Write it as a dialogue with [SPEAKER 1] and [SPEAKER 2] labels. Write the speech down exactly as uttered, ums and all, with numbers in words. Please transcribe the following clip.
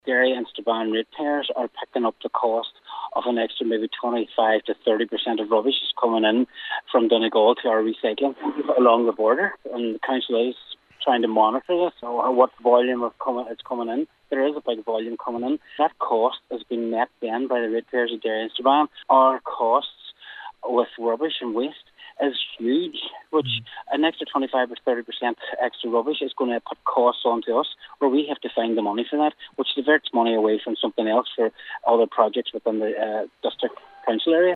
[SPEAKER 1] Derry and Strabane ratepayers are picking up the cost of an extra maybe twenty-five to thirty percent of rubbish is coming in from Donegal to our recycling along the border, and the council is trying to monitor this, or what volume of coming it's coming in. There is a big volume coming in. That cost has been met then by the ratepayers of Derry and Strabane. Our costs with rubbish and waste is huge, which mm. an extra twenty-five or thirty percent extra rubbish is going to put costs onto us, where we have to find the money for that, which diverts money away from something else for other projects within the uh, district council area.